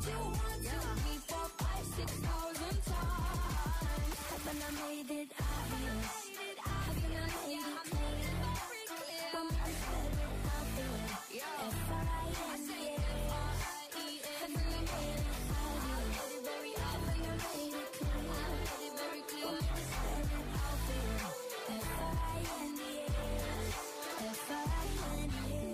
you 1, 2, 3, 4, 5, 6,000 times. Haven't I made it obvious? Haven't I made it clear? Want me to spell it out for you? F-R-I-N-D-A. Haven't I made it obvious? Haven't I made it clear? Want me to spell it out for you? F-R-I-N-D-A. F-R-I-N-D-A.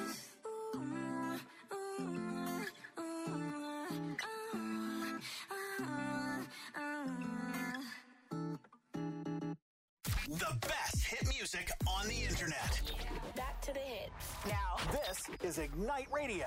The best hit music on the internet. Back to the hits. Now, this is Ignite Radio.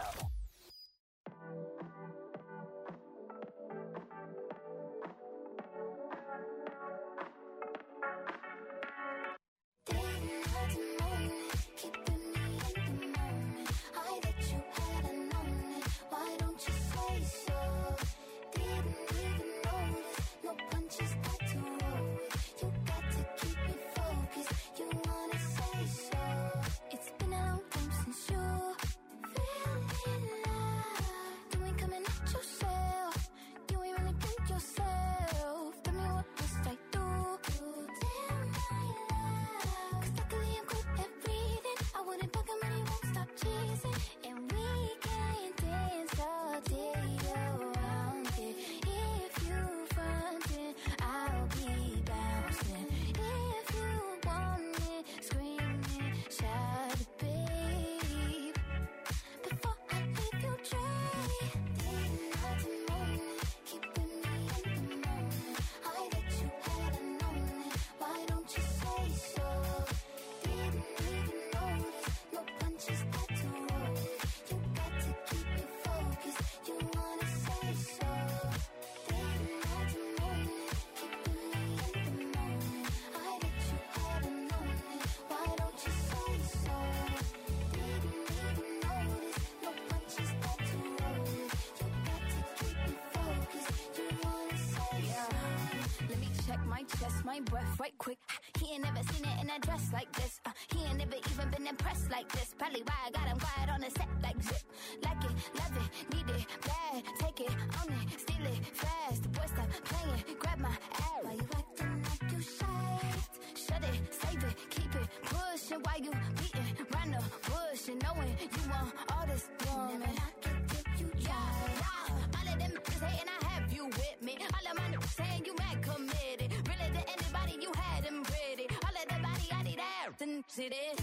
My breath right quick. He ain't never seen it in a dress like this. He ain't never even been impressed like this. Probably why I got him quiet on the set like zip. Like it, love it, need it, bad. Take it, own it, steal it, fast. The boy stop playing, grab my ass. Why you acting like you shy? Shut it, save it, keep it pushing. Why you beating round the bush and knowing you want all this woman? Never knock it till you try. All of them is hating, I have you with me. All of my niggas saying you mad committed. Really to anybody you had them pretty. All of the body I need out and sit it.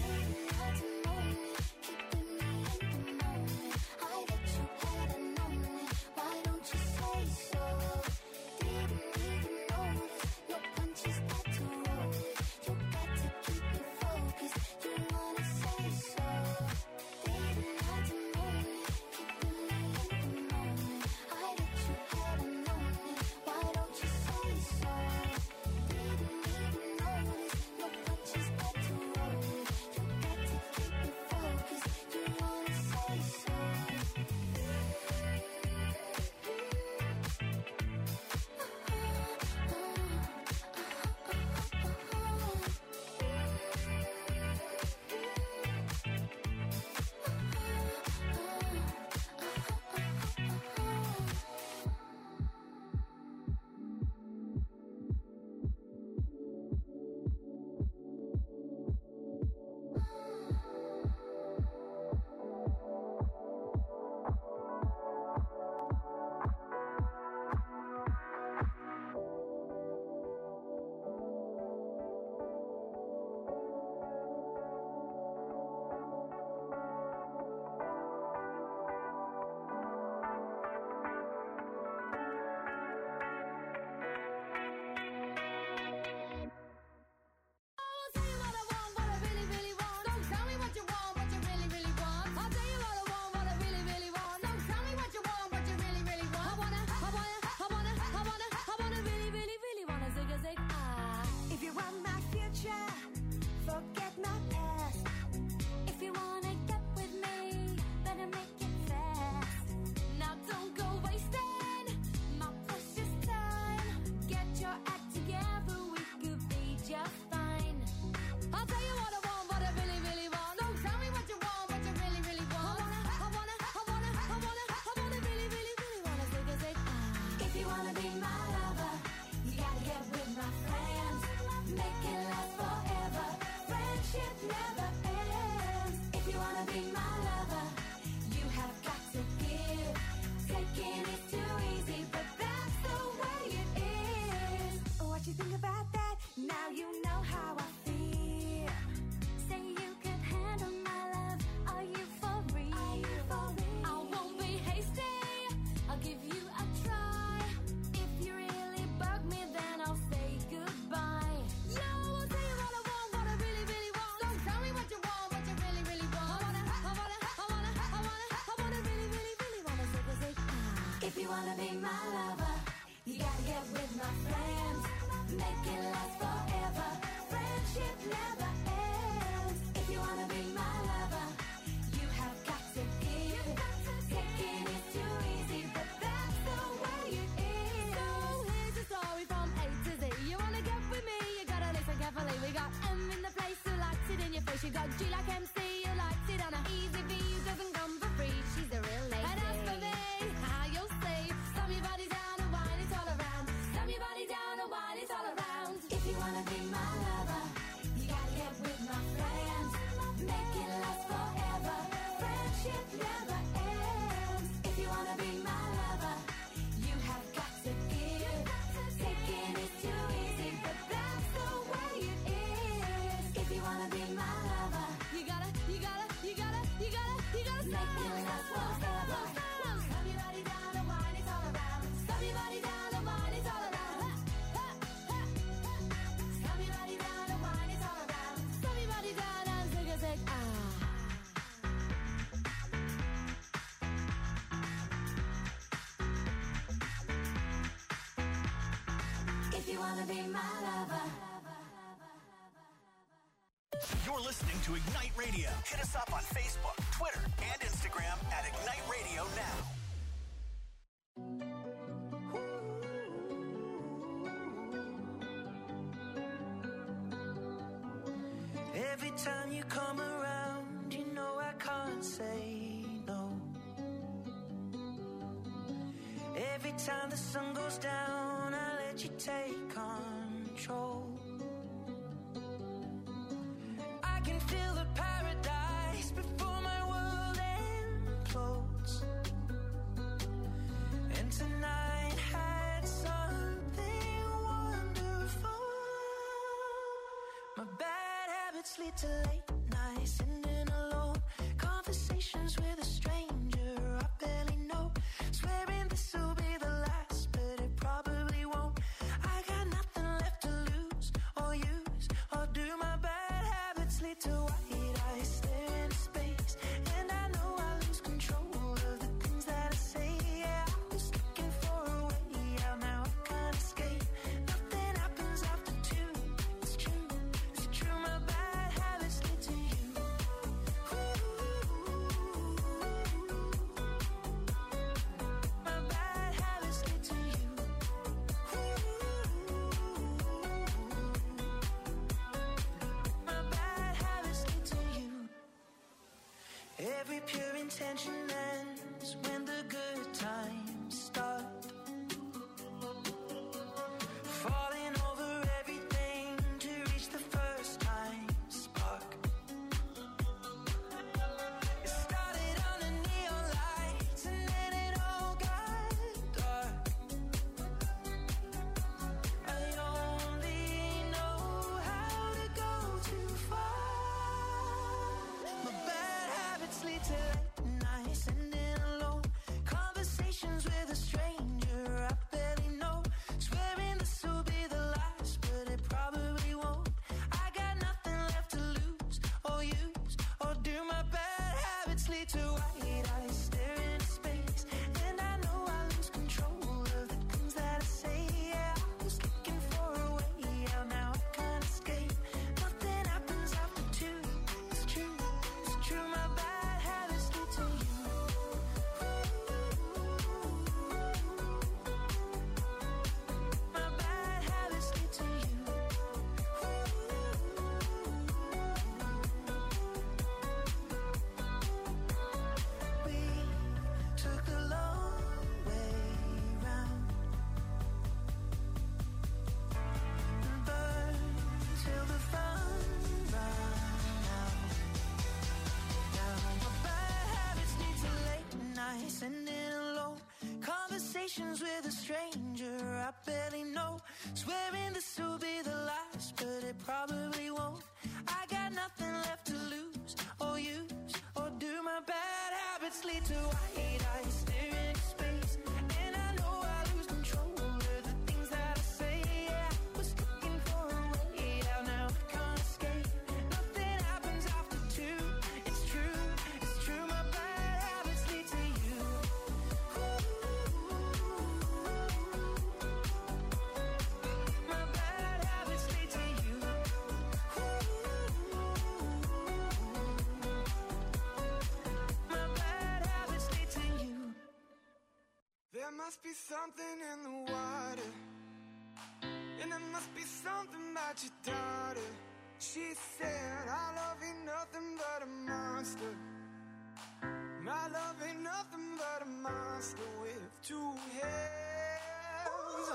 wanna be my lover, you gotta get with my friends, make it last forever. Friendship never ends. If you wanna be my lover, you have got to give. Taking is too easy, but that's the way it is. So here's the story from A to Z. You wanna get with me, you gotta listen carefully. We got M in the place who likes it in your face. You got G like MC, who likes it on a easy V, who doesn't come for free. She's a real lady. And as for me, how you'll see, slam your body down and wine it all around. Slam your body down and wine it all around. If you wanna be my lover, you gotta get with my friends, make it last forever. Friendship never ends. If you wanna be my lover, you have got to give. Taking is too easy, but that's the way it is. If you wanna be my lover, you gotta make it last forever. Slam your body down and wine it all around. Slam your body down and wine it all around. Slam your body down and wine it all around. Slam your body down and zig a zig If you wanna be my lover. You're listening to Ignite Radio. Hit us up on Facebook, Twitter, and Instagram at Ignite Radio Now. Every time you come around, you know I can't say no. Every time the sun goes down, I let you take control. I can feel the paradise before my world implodes. And tonight had something wonderful. My bad habits lead to late nights, sitting alone. Conversations with a stranger I barely know. Swearing this will be the last, but it probably won't. I got nothing left to lose or use or do. My bad habits lead to white eyes stare into space, and I know I lose control of the things that I say. Yeah, I was looking for a way out, now I can't escape. Nothing happens after two. It's true, it's true. My bad habits lead to you. My bad habits lead to you. My bad habits lead to you. Every pure intention ends when the good times start. Falling over everything to reach the first time spark. It started under neon lights and then it all got dark. I only know how to go too far. My bad habits lead to late nights, sitting alone. Conversations with a stranger I barely know. Swearing this will be the last, but it probably won't. I got nothing left to lose or use or do. My bad habits lead to white eyes staring into space, and I know I lose control of the things that I say. Yeah, I was looking for a way out, now I can't escape. Nothing happens after two. It's true, it's true. My bad habits lead to you. My bad habits lead to you. We took the long way round and burned till the fun ran out. Now my bad habits lead to late nights, sitting alone. Conversations with a stranger I barely know. Swearing this will be the last, but it probably won't. I got nothing left to lose or use or do. My bad habits lead to white eyes staring into space, and I know I lose control of the things that I say. Yeah, I was looking for a way out, now I can't escape. Nothing happens after two. It's true, it's true. My bad habits lead to you. There must be something in the water, and there must be something about your daughter. She said, our love ain't nothing but a monster. My love ain't nothing but a monster with two heads.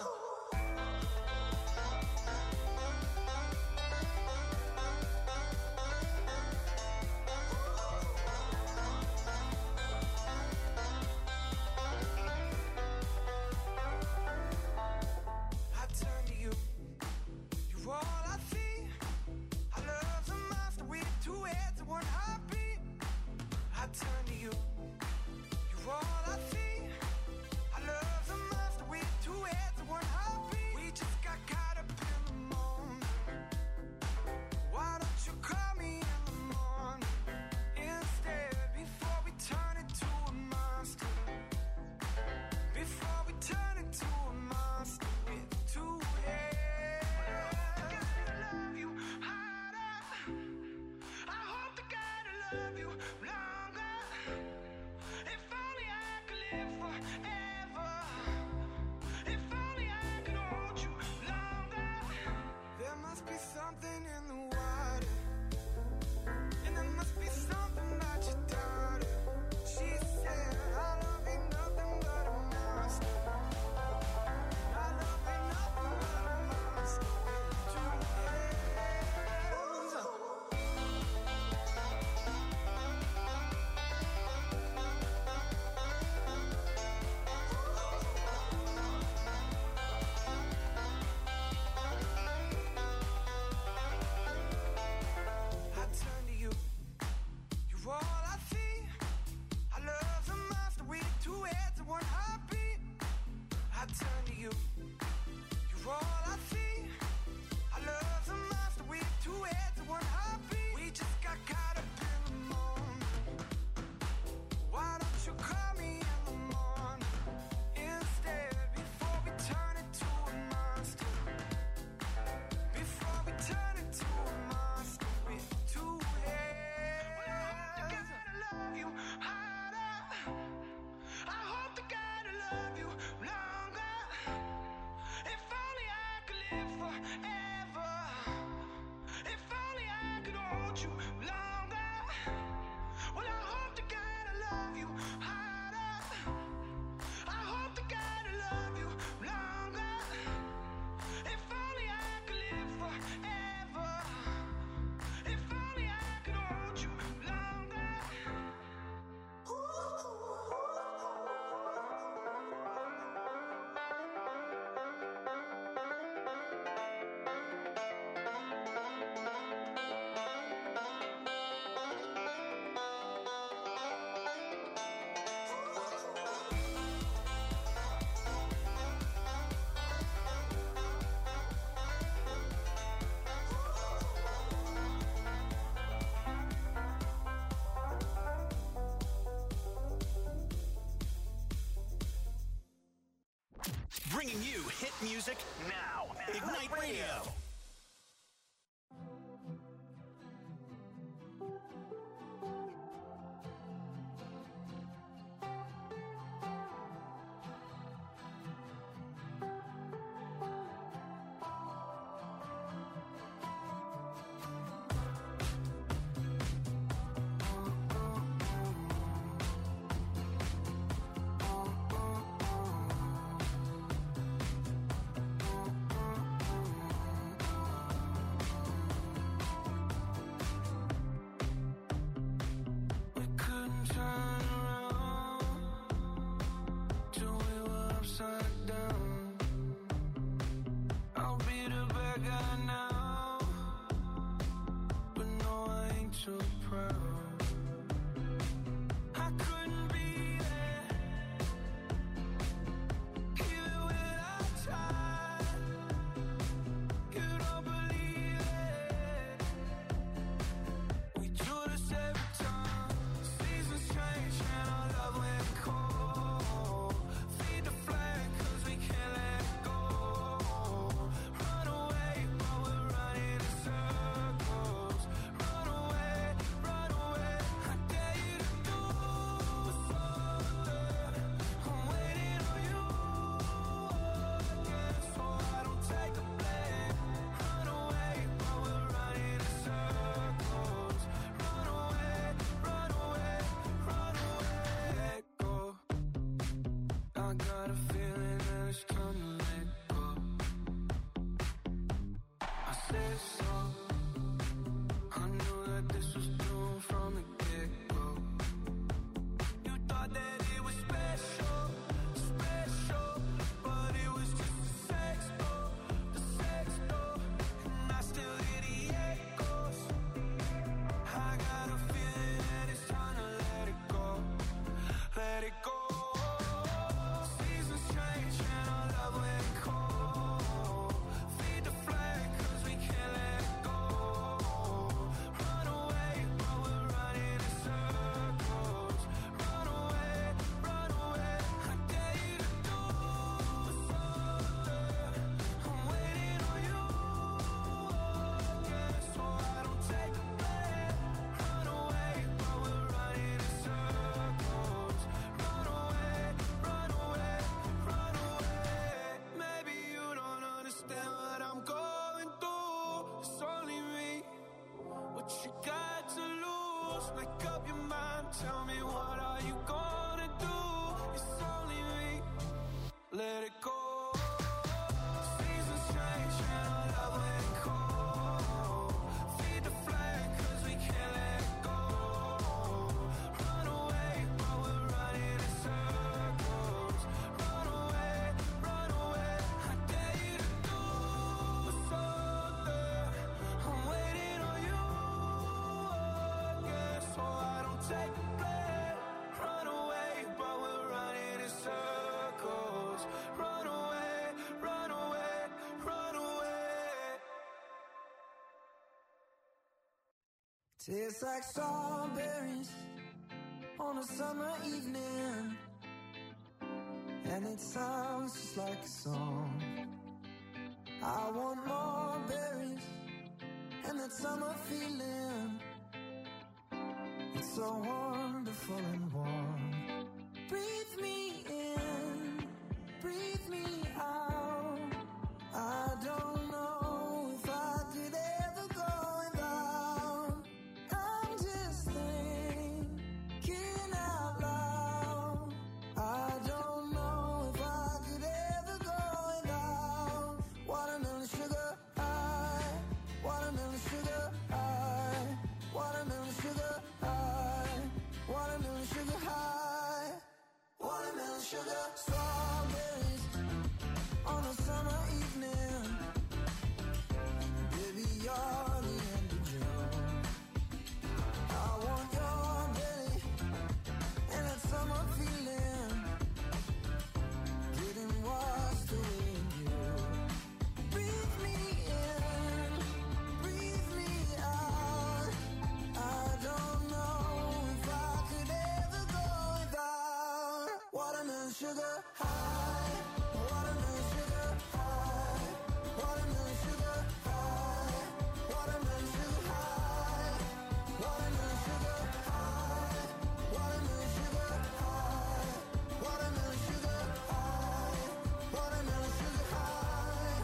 I turn to you, you're all I see. I love's a monster with two heads and one heartbeat. I turn to you, you're all I see. I love's a monster with two heads and one heartbeat. We just got caught up in the moment. Why don't you call me in the morning instead, before we turn into a monster? Before we turn into a monster with two heads. I love you harder. I hope to God I love you longer. If only I could live forever. If only I could hold you longer. There must be something in the water, and there must be something about your daughter. She said, our love ain't nothing but a monster. Our love ain't nothing but a monster with two heads. I turn to you, you're all I see. I love's a monster with two heads and one heartbeat. I turn to you, you're all I see. I love's a monster with two heads and one heartbeat. We just got caught up in the moment. Why don't you call me in the morning instead, before we turn into a monster? Before we turn into a monster with two heads. Well, I hope to God I love you harder. I hope to God I love you longer. If only I could live forever. If only I could hold you longer. Well, I hope to God I love you harder. I hope to God I love you longer. If only I could live forever. If only I could hold you longer. Bringing you hit music now. Ignite Radio. Make up your mind, tell me what are you gonna do? It's only me, let it go. Seasons change and our love ain't cold. Feed the flame cause we can't let it go. Run away, but we're running in circles. Run away, I dare you to do something. I'm waiting on you again, so I don't take the blame. Run away, but we're running in circles. Run away, run away, run away. Tastes like strawberries on a summer evening, and it sounds just like a song. I want more berries and that summer feeling. It's so wonderful and warm. Breathe me in, breathe me out. I don't know if I could ever go without. I'm just thinking out loud. I don't know if I could ever go without. Watermelon sugar high, watermelon sugar high, watermelon sugar high, watermelon sugar high, watermelon sugar. Strawberries on a summer evening. Baby, you're the end of June. I want your belly and that summer feeling, getting washed away in you. Breathe me in, breathe me out. I don't know if I could ever go without. Watermelon sugar high, watermelon sugar high, watermelon sugar high, watermelon sugar high, watermelon sugar high, watermelon sugar high, watermelon sugar high, watermelon sugar high.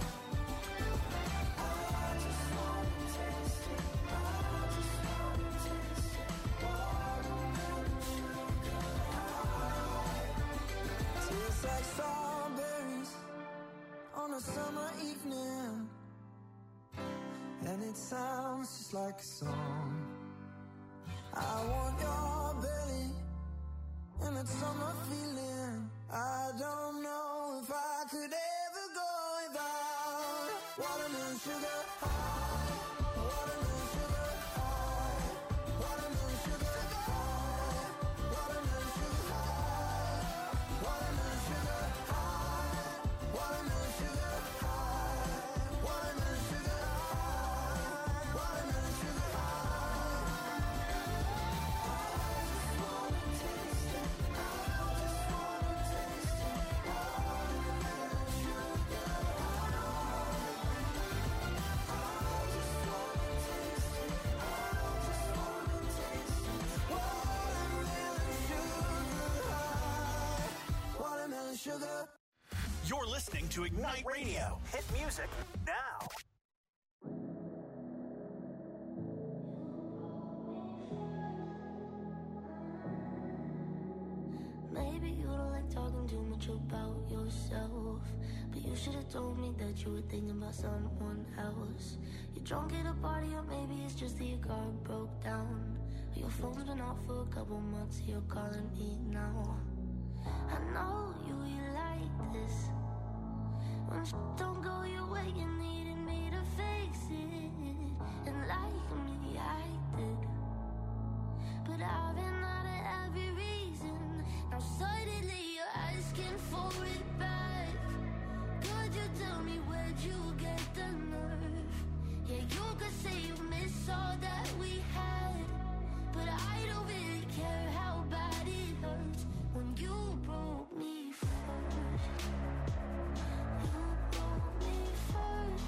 I just wanna taste it, I just wanna taste it. Watermelon sugar high. Tastes like strawberries on a summer evening, and it sounds just like a song. I want your belly and that summer feeling. I don't know if I could ever go without. Watermelon sugar high, watermelon sugar high, watermelon sugar high, watermelon sugar high, watermelon sugar high, watermelon sugar high, watermelon sugar high, watermelon sugar high. I just wanna taste it, I just wanna taste it. Watermelon sugar high. I just wanna taste it, I just wanna taste it. Watermelon sugar high, watermelon sugar. You're listening to Ignite Radio. Hit music now. Maybe you don't like talking too much about yourself, but you should have told me that you were thinking about someone else. You're drunk at a party, or maybe it's just that your car broke down. Or your phone's been out for a couple months, you're calling me now. I know you like this. When don't go your way, you needed me to fix it. And like me, I did. But I've been out of every reason. Now suddenly you're asking for it back. Could you tell me where'd you get the nerve? Yeah, you could say you miss all that we had, but I don't really care how bad it hurts when you broke me first. You broke me first.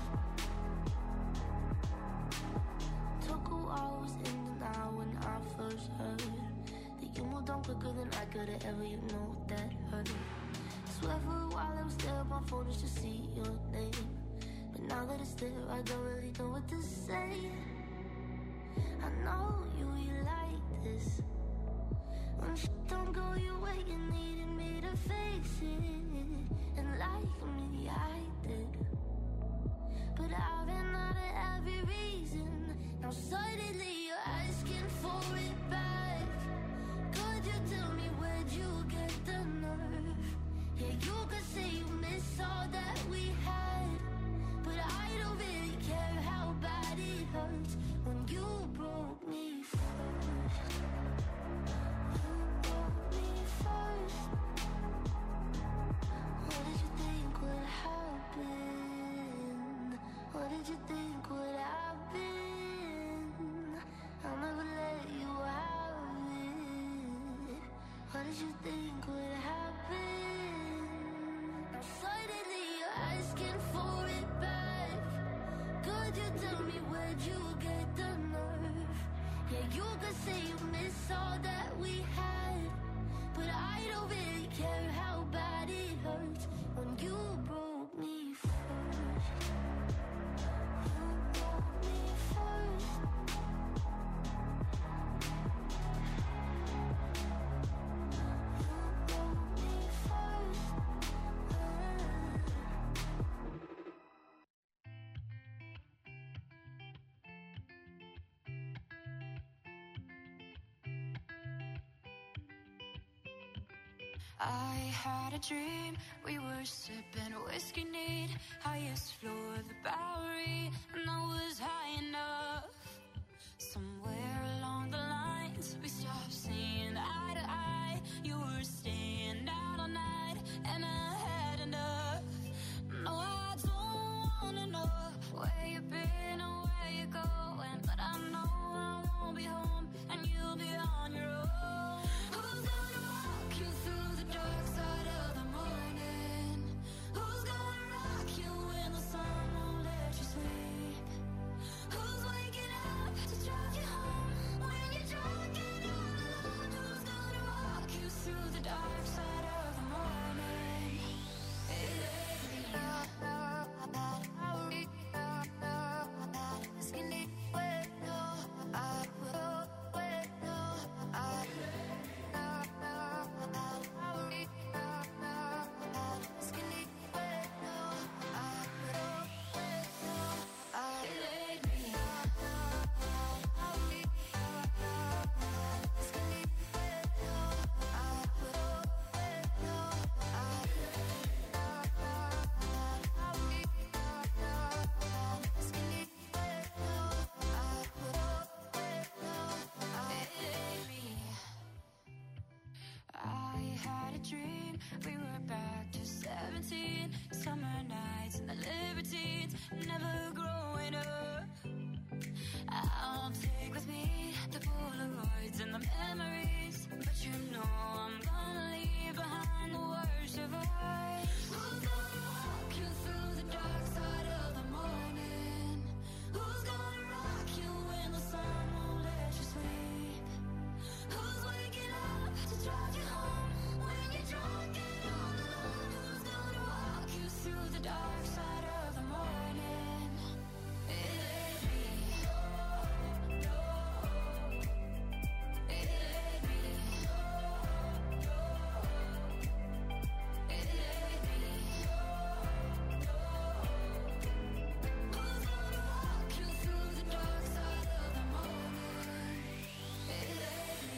Took a while, was in denial when I first heard that you moved on quicker than I could've ever, you know that hurt. Swear for a while I was there on my phone just to see your name, but now that it's there I don't really know what to say. I know you like this. When shit don't go your way, you needed me to face it. And like me, I did. But I've been out of every reason. Now suddenly you're asking for it back. Could you tell me where'd you get the nerve? Yeah, you could say you miss all that we had, but I don't really care how bad it hurts when you broke me first. You broke me first. What did you think would happen? What did you think would happen? I'll never let you have it. What did you think would happen? Now suddenly you're asking for it back. Could you tell me where'd you get the nerve? Yeah, you could say you miss all that we had, but I don't really care how bad it hurts when you broke me first. You broke me first. You broke me first. I had a dream, we were sipping whiskey neat, highest floor of the Bowery, and I was high enough. Somewhere along the lines, we stopped seeing eye to eye. You were staying out all night, and I had enough. No, I don't wanna know where you've been or where you're going, but I know I won't be home, and you'll be on your own. Who's gonna walk you through the dark side of the morning? Who's gonna rock you when the sun won't let you sleep? Who's waking up to drive you home when you're drunk and all alone? Who's gonna walk you through the dark side of the morning? It ain't me. I had a dream, we were back to 17, summer nights and the libertines, never growing up. I'll take with me the Polaroids and the memories, but you know I'm gonna leave behind the worst of us. Who's gonna walk you through the dark side of the morning? Who's gonna rock you when the sun won't let you sleep? Who's waking up to drive you home when you're drunk and all alone? Who's gonna walk you through the dark side of the morning? It ain't me. It ain't me. It ain't me. Who's gonna walk you through the dark side of the morning? It ain't me.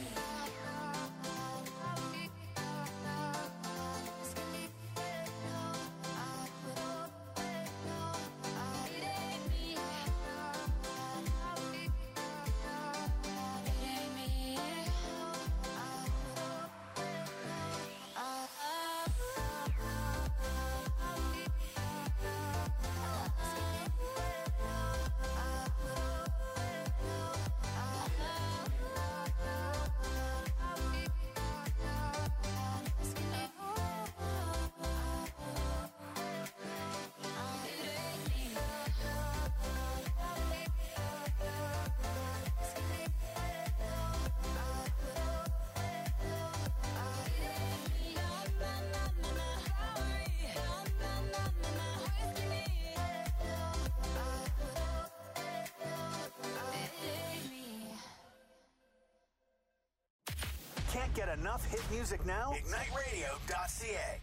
get enough hit music now? IgniteRadio.ca.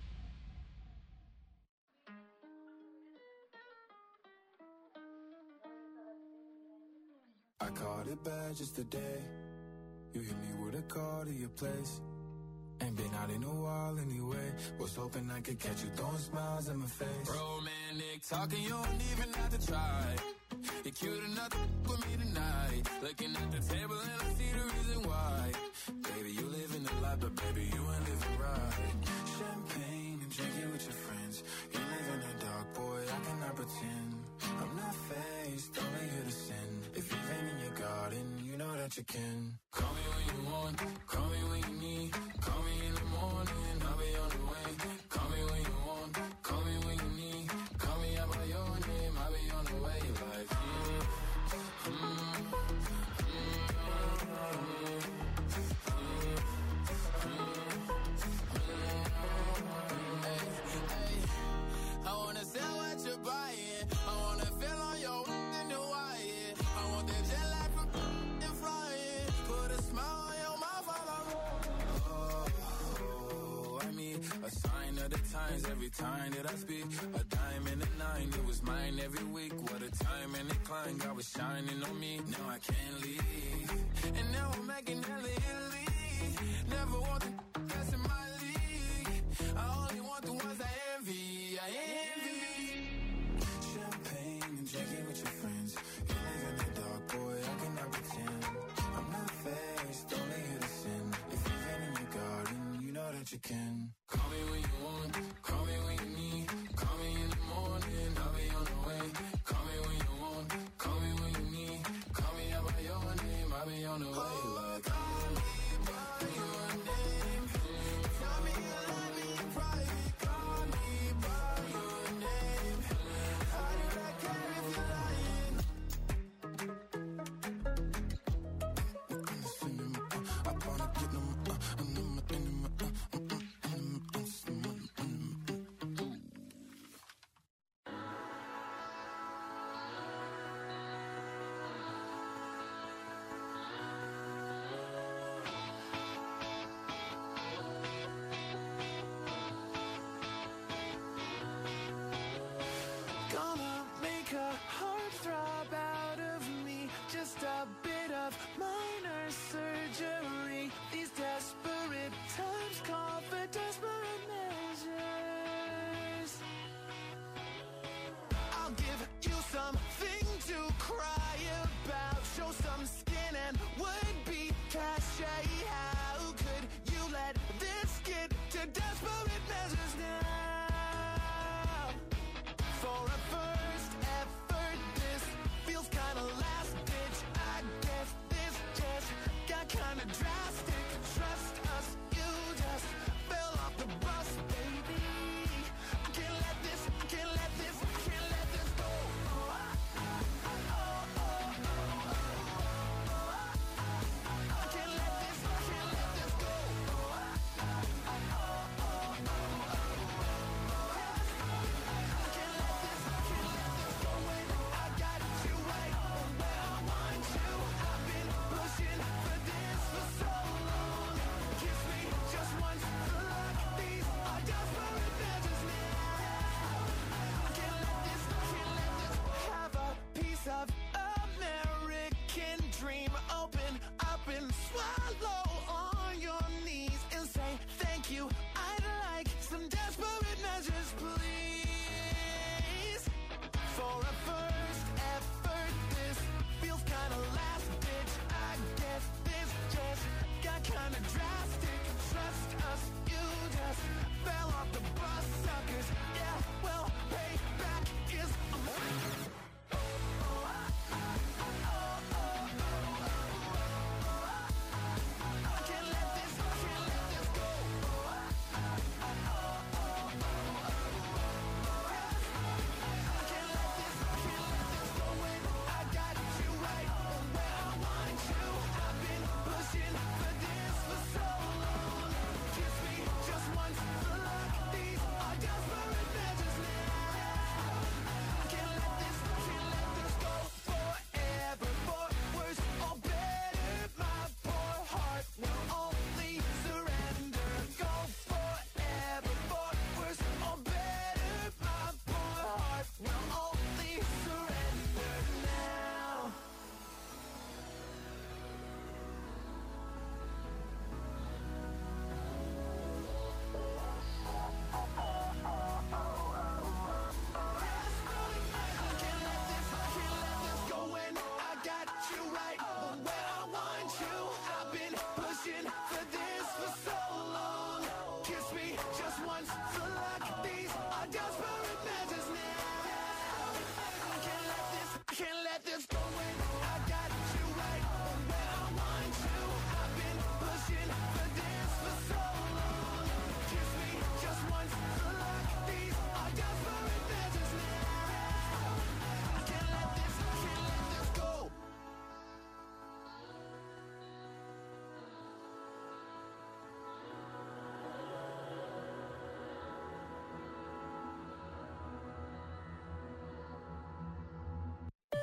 I caught it bad just today. You hit me with a call to your place. Ain't been out in a while anyway. Was hoping I could catch you throwing smiles in my face. Romantic talking, you don't even have to try. You're cute enough to with me tonight. Looking at the table and I see the reason why. Baby, you living the life, but baby, you ain't living right. Champagne and drinking with your friends. You live in the dark, boy, I cannot pretend. I'm not faced, only here to sin. If you've been in your garden, you know that you can. Call me when you want, call me when you need. Call me in the morning, I'll be on the way. Call me when you want, call me when you need. Call me out by your name, I'll be on the way. Like, I wanna sell what you're buying. I wanna feel on your in the wire. I want that jet lag from and flying. Put a smile on your mouth while I'm I mean, a sign of the times every time that I speak. A dime and a nine, it was mine every week. What a time and a climb, God was shining on me. Now I can't leave. and now I'm making hella Italy. Never want the best in my league. I only want the ones I envy. I envy. Champagne and drinking with your friends. You live in the dark, boy, I cannot pretend. I'm not faced, only here to sin. If you've been in your garden, you know that you can. Call me when you want, call me when you need. Call me in the morning, I'll be on the way. Call me when you want, call me when you need. Call me out by your name, I'll be on the way. Like, call me by your name.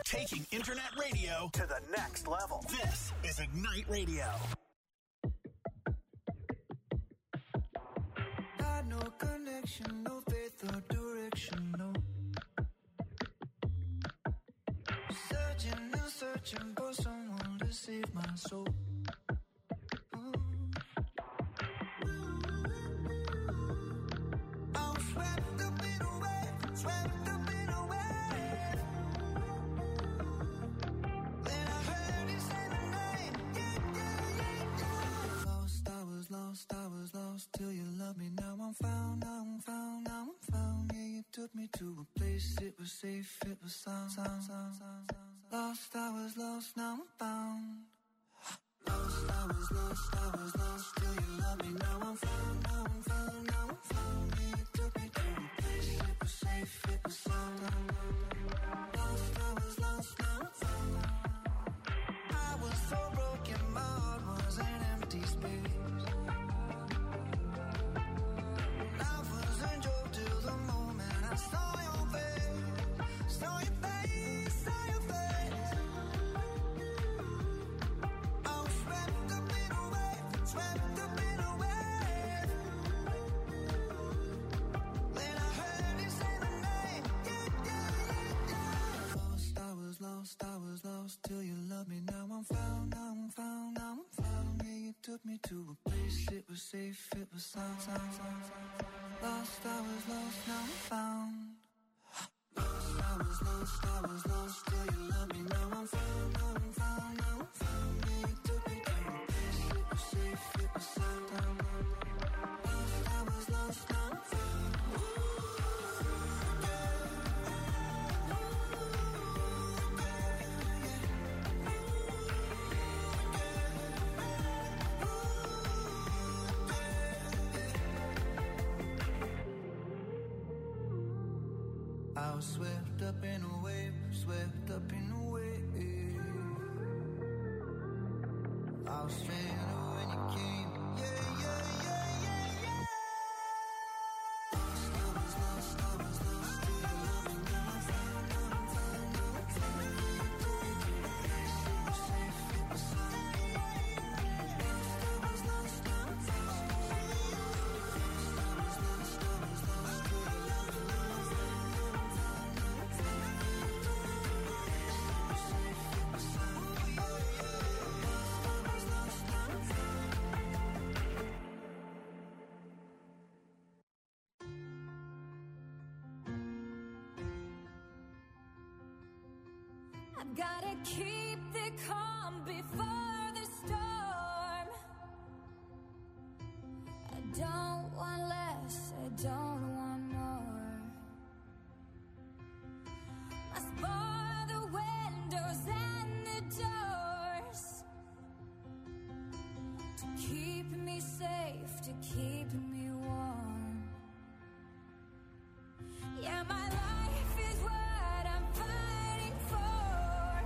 Taking internet radio to the next level. This is Ignite Radio. Not no connection, no faith or direction, no. Searching and searching for someone to save my soul. I'm swept up in a wave, swept up in a wave. Then I heard you say my name, yeah. Lost, I was lost till you loved me. Now I'm found, now I'm found, now I'm found. Yeah, you took me to a place, it was safe, it was sound. Lost, I was lost, now I'm found. Lost, I was lost till you loved me. Now I'm found, now I'm found, now I'm found. Yeah, you took me to a place, it was safe, it was sound. Lost, I was lost, now I'm found. I was so broken, my heart was an empty space. Life was a joke till the moment I saw your face, saw your face, saw your face. I was swept up in a wave, swept up in a wave. Then I heard you say my name, yeah. Lost, I was lost till you loved me. Now I'm found, now I'm found, now I'm found. Yeah, you took me to a place, it was safe, it was sound. Lost, I was lost, now I'm found. Lost, I was lost till you loved me. Now I'm found, now I'm found, now I'm found. Yeah, you took me to a place, it was safe, it was sound. Lost, I was lost, now I'm found. I was swept up in a wave, swept up in a wave. I was stranded when you came, yeah, yeah, yeah, yeah, yeah. Lost, I was lost till you loved me. Now I'm found, now I'm found, now I'm found. You took me to a place, it was safe, it was sound. Lost, I was lost, now I'm found. Lost, I was lost till you loved me. Now I'm found, now I'm found, now I'm found. You took me to a place, it was safe, it was sound. Lost, I was lost, now I'm found. I've gotta keep the calm before the storm. I don't want less, I don't want more. Must bar the windows and the doors to keep me safe, to keep me warm. Yeah, my life is what I'm fighting for.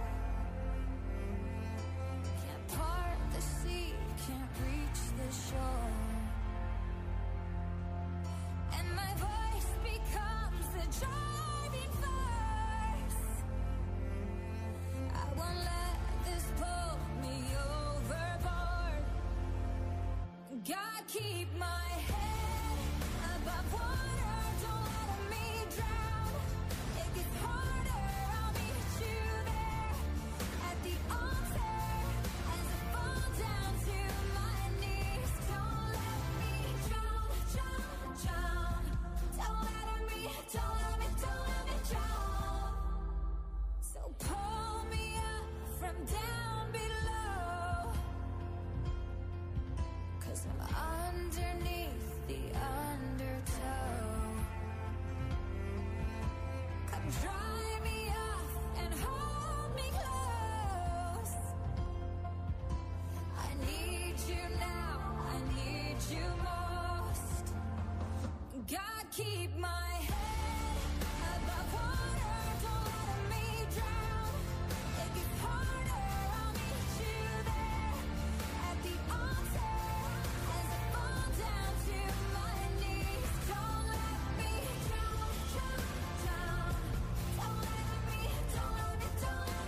Can't part the sea, can't reach the shore. And my voice becomes the driving force. I won't let this pull me overboard. God, keep my head above water, don't let me drown. It gets harder, I'll meet you there at the altar as I fall down to my knees. Don't let me drown, drown, drown. Don't let me drown. So pull me up from down below, 'cause I'm underneath the undertow. Come dry me off and hold me close. I need you now, I need you most. God, keep my head above water, don't let me drown. It gets harder, I'll meet you there at the altar as I fall down to my knees. Don't let me drown, drown, drown. Don't let me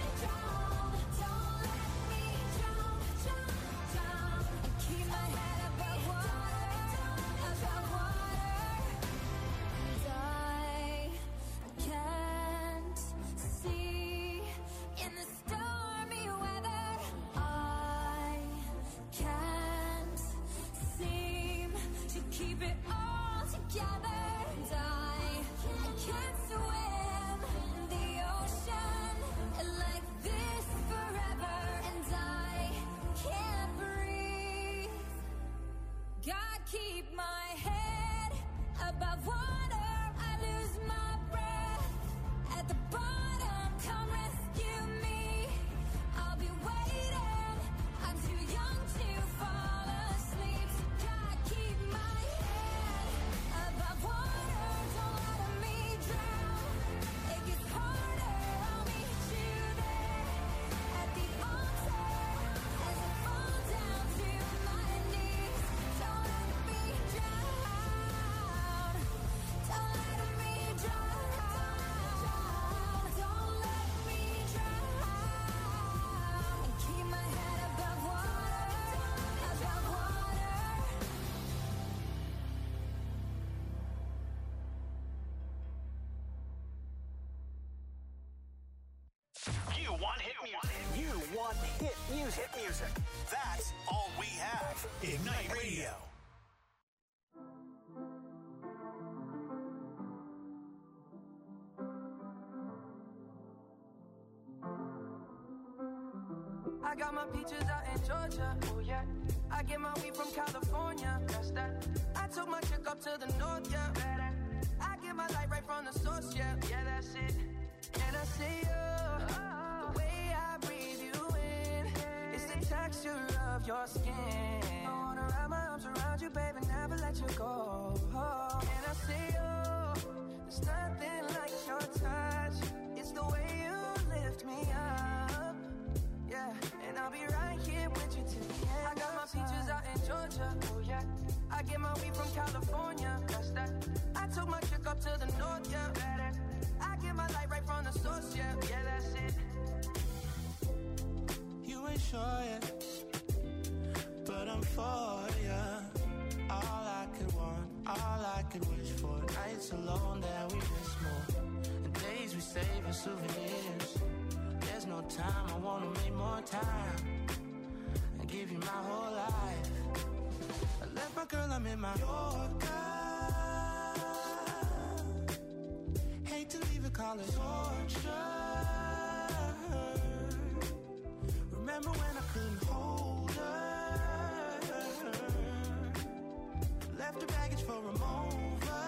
Hit music. That's all we have. Ignite Radio. I got my peaches out in Georgia, oh yeah. I get my weed from California, that's that. I took my chick up to the north, yeah. I get my light right from the source, yeah. Yeah, that's it. And I see you, the way I breathe you in, it's the texture of your skin. I wanna wrap my arms around you, baby, never let you go. And I see you, there's nothing like your touch. It's the way you lift me up, yeah. And I'll be right here with you till the end. I got my peaches out in Georgia, oh yeah. I get my weed from California, that's that. I took my chick up to the north, yeah. I get my light right from the source, yeah. Yeah, that's it. You ain't sure yet, but I'm for ya. All I could want, all I could wish for. Nights alone that we miss more, and days we save as souvenirs. There's no time, I wanna make more time and give you my whole life. I left my girl, I'm in my Yorker. Hate to leave it, call it torture. Remember when I couldn't hold her? Left her baggage for a mover.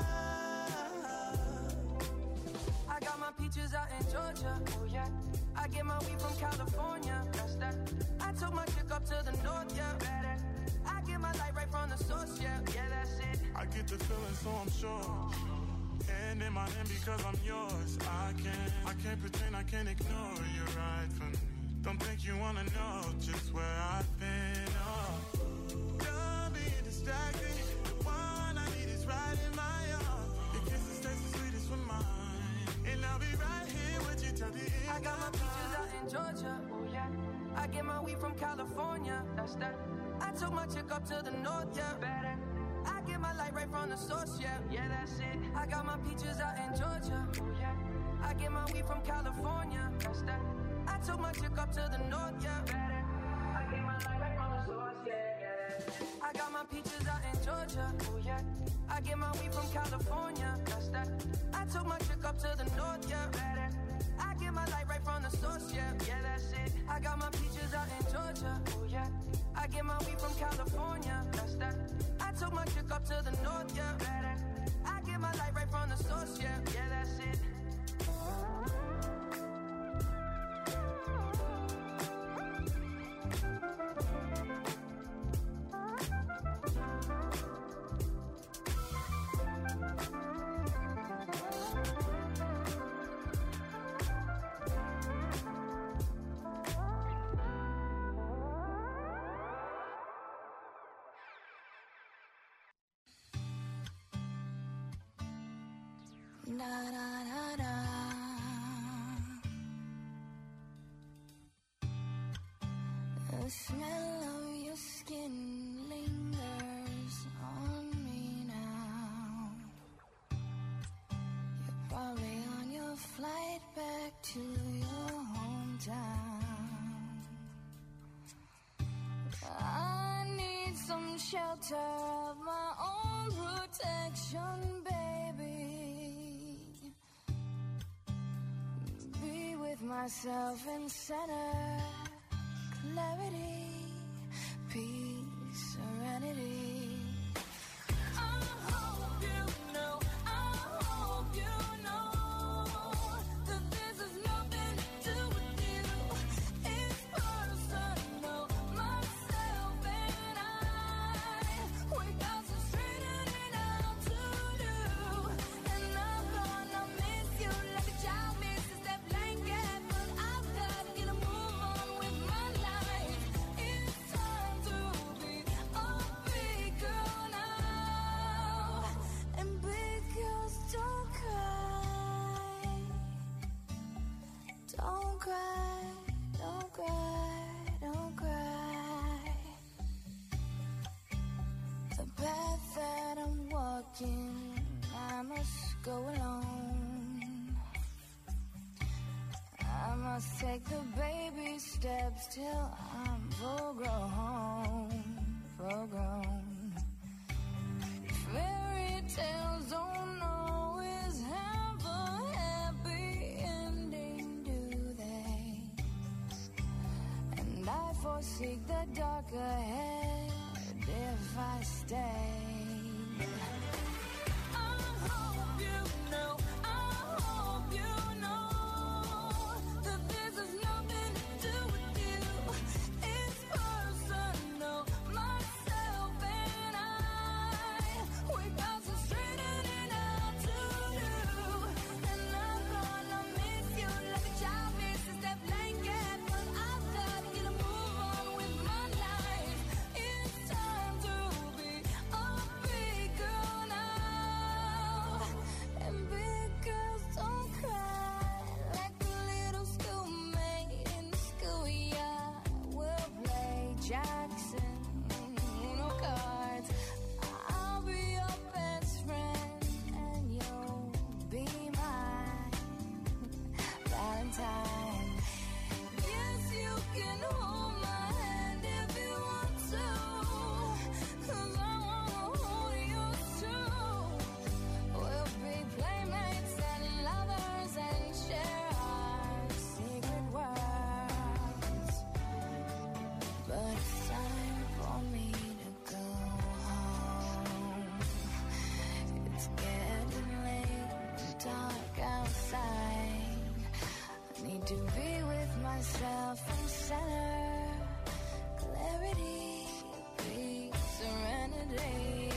I got my peaches out in Georgia, oh yeah. I get my weed from California, that's that. I took my chick up to the north, yeah. I get my light right from the source, yeah. Yeah, that's it. I get the feeling, so I'm sure. And in my hand because I'm yours. I can't pretend, I can't ignore you right from me. Don't think you wanna know just where I've been. Oh, don't be distracted. The one I need is right in my arms. Your kisses taste the sweetest with mine, and I'll be right here with you till the end. I got my peaches out in Georgia, oh yeah. I get my weed from California, that's that. I took my chick up to the north, yeah. I get my light right from the source, yeah. Yeah, that's it. I got my peaches out in Georgia, oh yeah. I get my weed from California, that's that. I took my chick up to the north, yeah. I get my light right from the source, yeah. I got my peaches out in Georgia, oh yeah. I get my weed from California, that's that. I took my chick up to the north, yeah. I get my light right from the source, yeah. Yeah, that's it. I got my peaches out in Georgia, oh yeah. I get my weed from California, that's that. I took my chick up to the north, yeah. I get my light right from the source, yeah. Yeah, that's it. Da, da, da, da. The smell of your skin lingers on me now. You're probably on your flight back to your hometown. I need some shelter of my own protection, baby. Be with myself in center, clarity, peace, serenity. I hope you know, that this has nothing to do with you. It's personal, myself and I. We got some straightening out to do, and I'm gonna miss you like a child misses that blanket. But I've got to get a move on with my life. It's time to be a big girl now. And big girls don't cry. Don't cry, don't cry, don't cry. The path that I'm walking, I must go alone. I must take the baby steps till I'm full grown. Fairy tales don't always have a happy ending, do they? And I foresee the dark ahead if I stay. To be with myself and center, clarity, peace, serenity.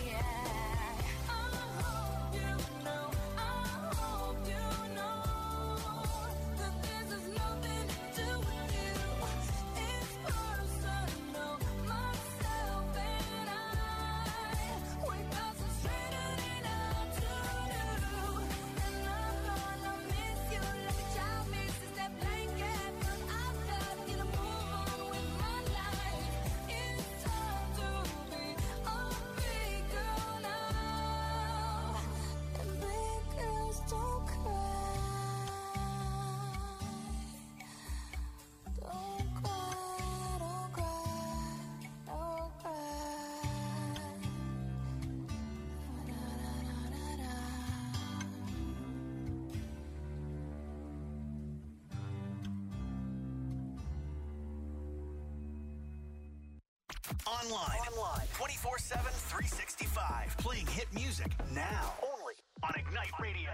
Online. 24/7, 365. Playing hit music now. Only on Ignite Radio.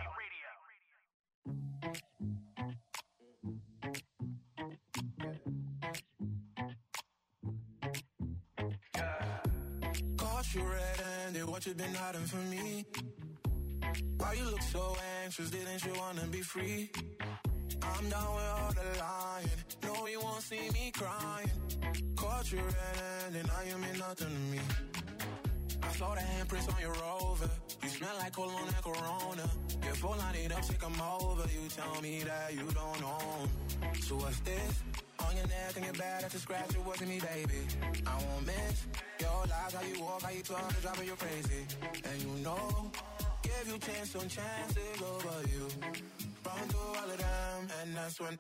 Caught you red-handed, what you been hiding from me? Why you look so anxious, didn't you wanna be free? I'm down with all the lying, no you won't see me crying. Caught you red-handed, now you mean nothing to me. I saw the handprints on your Rover, you smell like cologne and Corona. You're full, I need up, take 'em over, you tell me that you don't own. So what's this? On your neck and your back, that's a scratch, it wasn't me, baby. I won't miss your lies, how you walk, how you talk, it's driving you crazy. And you know, give you chance on chances over you. Run through all of them, and that's when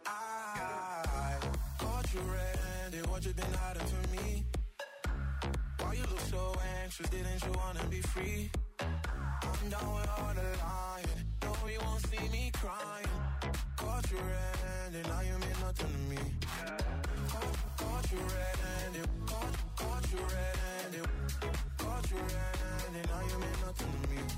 I caught you red-handed, what you been hiding from me? Why you look so anxious, didn't you wanna be free? I'm down with all the lying, no you won't see me crying. Caught you red-handed, now you mean nothing to me. Caught you red-handed, caught you red-handed, caught you red-handed, now you mean nothing to me.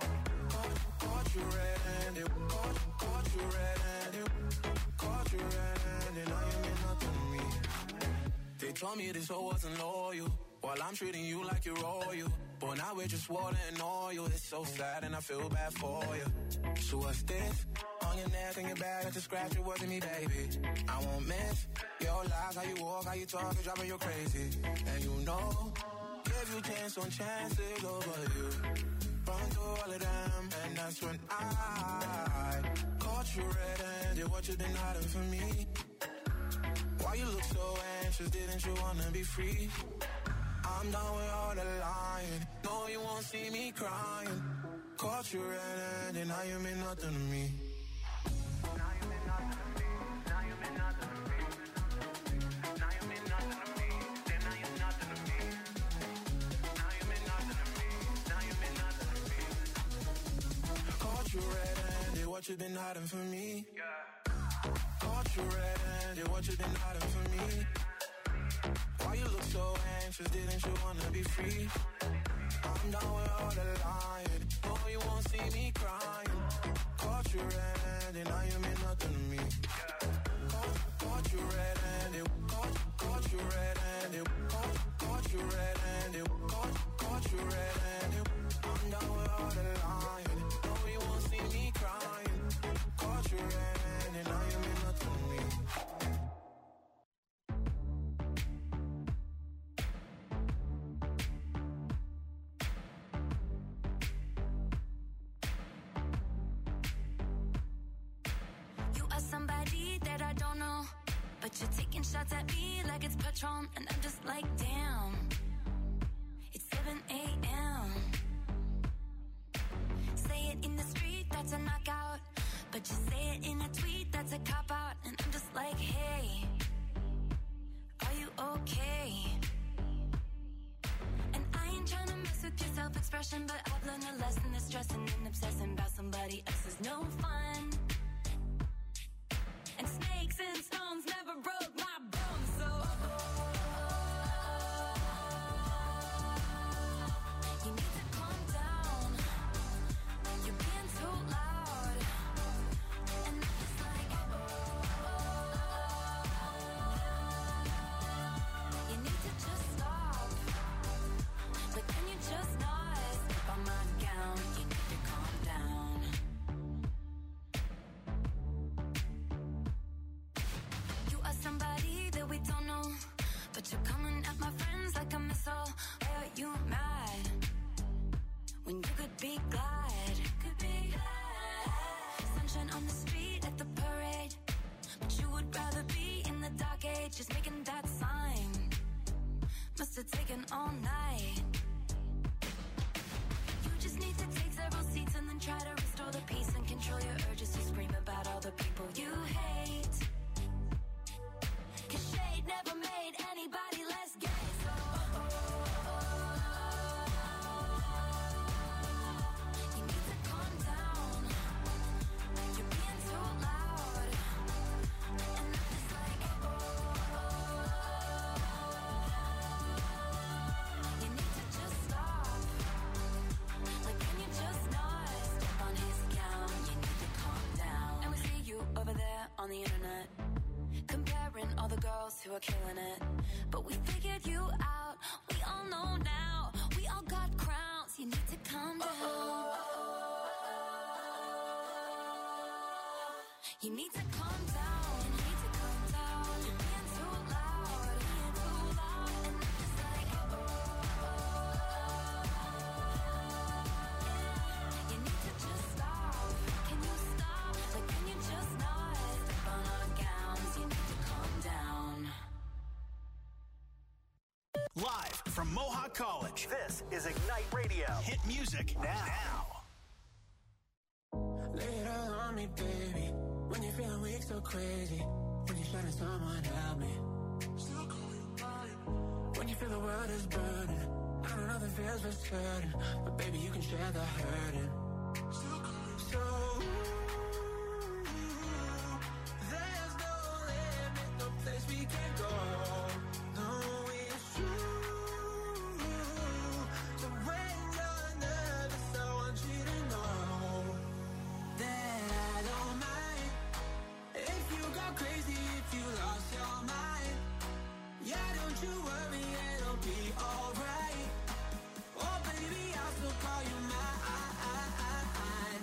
Caught you red-handed, caught you red-handed, caught you red-handed, now you mean nothing to me. They told me this hoe wasn't loyal, while I'm treating you like you're royal. But now we're just water and oil, it's so sad and I feel bad for you. So what's this? On your neck and your back, that's a scratch, it wasn't me, baby. I won't miss your lies, how you walk, how you talk, it's driving you crazy. And you know, give you chance on chances over you. Run through all of them, and that's when I caught you red-handed, what you been hiding from me? Why you look so anxious, didn't you wanna be free? I'm done with all the lying, no you won't see me crying. Caught you red-handed, now you mean nothing to me. Now you mean nothing to me, now you mean nothing to me. you been hiding from me? Caught you red-handed, what you been hiding from me? Why you look so anxious, didn't you wanna be free? I'm down with all the lying, oh you won't see me crying. Caught you red-handed, now you mean nothing to me. Caught you red-handed, caught you red-handed, caught you red-handed, caught you red-handed. I'm down with all the lying, oh you won't see me crying. Caught you red-handed, now you mean nothing to me. Somebody that I don't know, but you're taking shots at me like it's Patron, and I'm just like, damn, it's 7 a.m. Say it in the street, that's a knockout, but you say it in a tweet, that's a cop-out, and I'm just like, hey, are you okay? And I ain't trying to mess with your self-expression, but I've learned a lesson that stressing and obsessing about somebody else is no fun. And snakes and stones never broke my bones, so you need to calm down. You're being too loud, and I'm just like, you need to just stop. But can you just not step on my gown? You need to calm down. Somebody that we don't know, but you're coming at my friends like a missile. Why are you mad when you could be glad? Could be glad. Sunshine on the street at the parade, but you would rather be in the dark age, just making that sign. Must have taken all night. You just need to take several seats and then try to restore the peace and control your urges to scream about all the people you hate. Cause shade never made anybody less gay, so you need to calm down. You're being too loud, and I'm just like, you need to just stop. Like, can you just not step on his gown? You need to calm down. And we see you over there on the internet, comparing all the girls who are killing it. But we figured you out, we all know now. We all got crowns, you need to calm down. You need to calm down, you need to calm down. You're being too loud, being too loud. And I'm just like, you need to just stop. Can you stop? Like, can you just not step on our gowns? You need to calm down. Live from Mohawk College, this is Ignite Radio. Hit music now. Lay it all on me, baby. When you're feeling weak, so crazy. When you're shining, someone help me. Still call you mine. When you feel the world is burning, I know nothing feels for certain, but baby, you can share the hurting. Still call you so. There's no limit, no place we can go. No, it's true. So when you're nervous, I want you to know that I don't mind if you go crazy, if you lost your mind. Yeah, don't you worry, it'll be alright. Oh baby, I'll still call you mine.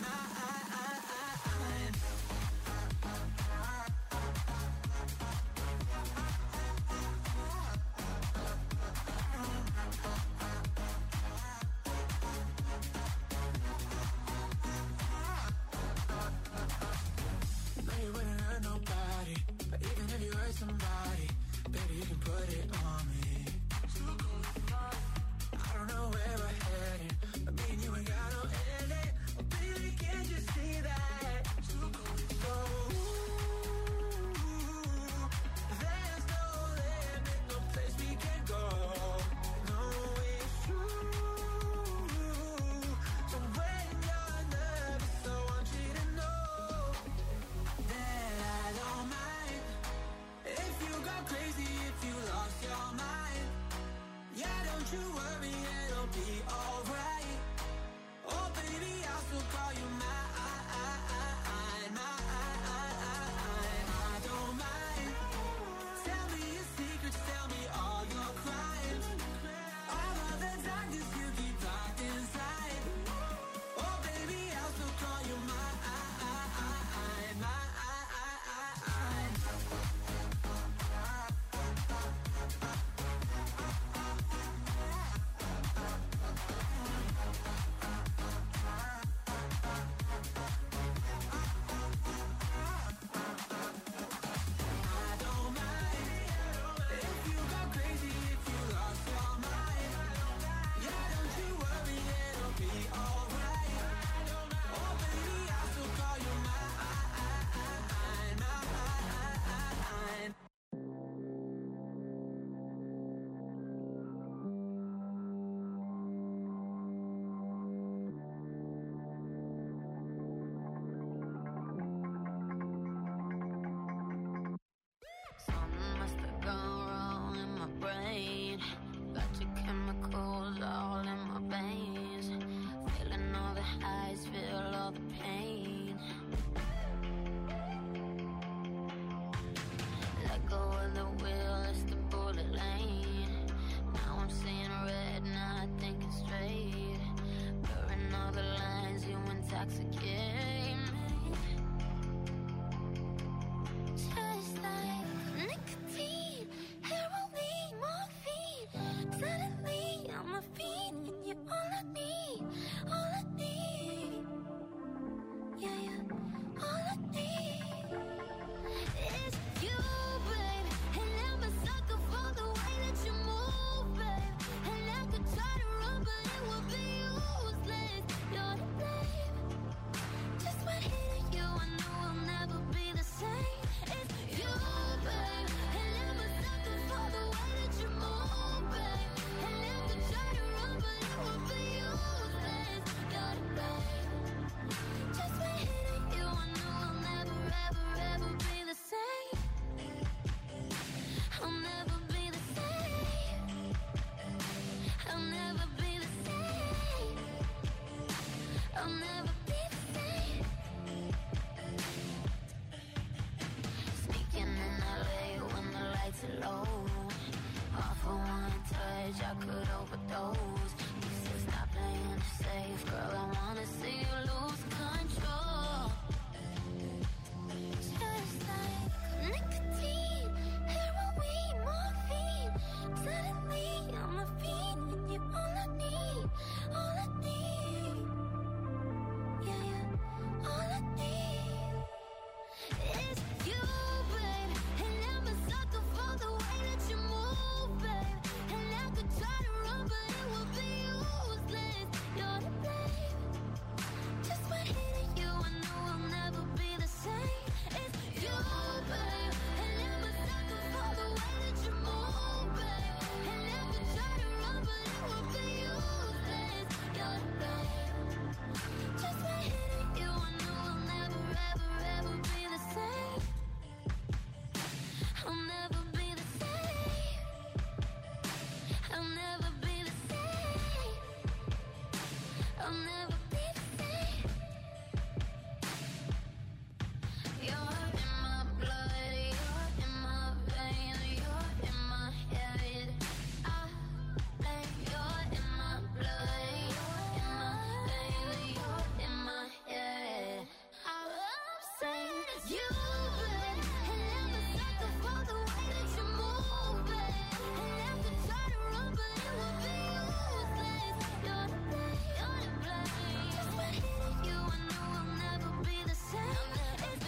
You